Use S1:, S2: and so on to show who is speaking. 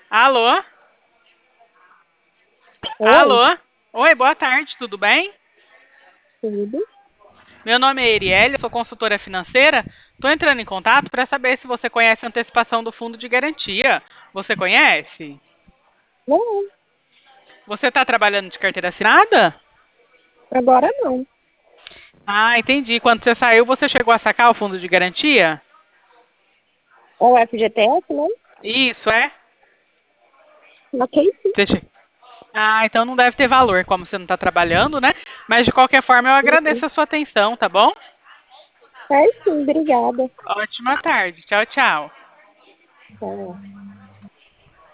S1: Alô?
S2: Oi,
S1: Alô? Oi, boa tarde, tudo bem?
S2: tudo?
S1: Meu nome é Erielle, eu sou consultora financeira. Estou entrando em contato para saber se você conhece a antecipação do fundo de garantia. Você conhece?
S2: Não,
S1: Você está trabalhando de carteira assinada?
S2: agora não.
S1: Ah, entendi. Quando você saiu, você chegou a sacar o fundo de garantia?
S2: É o FGTS, né?
S1: Isso, é?
S2: Ok, sim.
S1: Ah, então não deve ter valor, como você não está trabalhando, né? Mas de qualquer forma, eu
S2: Uhum.
S1: agradeço a sua atenção, tá bom?
S2: É sim, obrigada.
S1: Ótima tarde. Tchau, tchau.
S2: Tá.